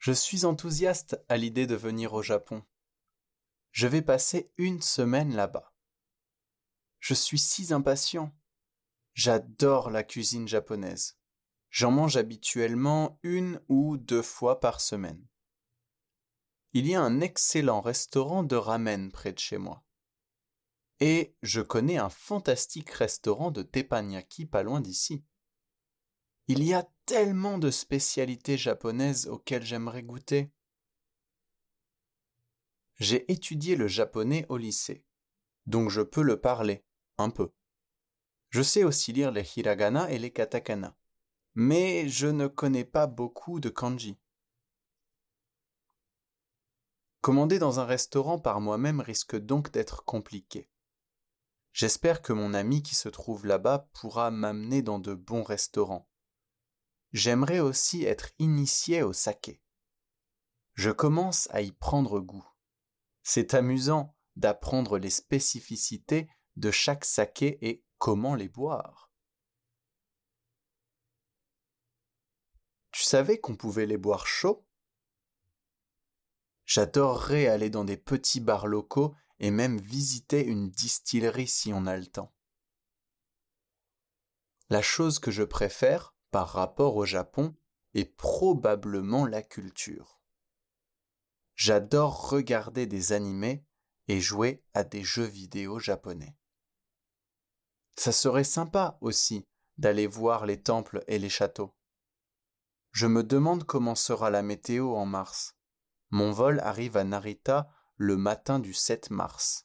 Je suis enthousiaste à l'idée de venir au Japon. Je vais passer une semaine là-bas. Je suis si impatient. J'adore la cuisine japonaise. J'en mange habituellement 1 ou 2 fois par semaine. Il y a un excellent restaurant de ramen près de chez moi. Et je connais un fantastique restaurant de teppanyaki pas loin d'ici. Il y a tellement de spécialités japonaises auxquelles j'aimerais goûter. J'ai étudié le japonais au lycée, donc je peux le parler, un peu. Je sais aussi lire les hiragana et les katakana, mais je ne connais pas beaucoup de kanji. Commander dans un restaurant par moi-même risque donc d'être compliqué. J'espère que mon ami qui se trouve là-bas pourra m'amener dans de bons restaurants. J'aimerais aussi être initié au saké. Je commence à y prendre goût. C'est amusant d'apprendre les spécificités de chaque saké et comment les boire. Tu savais qu'on pouvait les boire chauds? J'adorerais aller dans des petits bars locaux et même visiter une distillerie si on a le temps. La chose que je préfère, par rapport au Japon, est probablement la culture. J'adore regarder des animés et jouer à des jeux vidéo japonais. Ça serait sympa aussi d'aller voir les temples et les châteaux. Je me demande comment sera la météo en mars. Mon vol arrive à Narita le matin du 7 mars.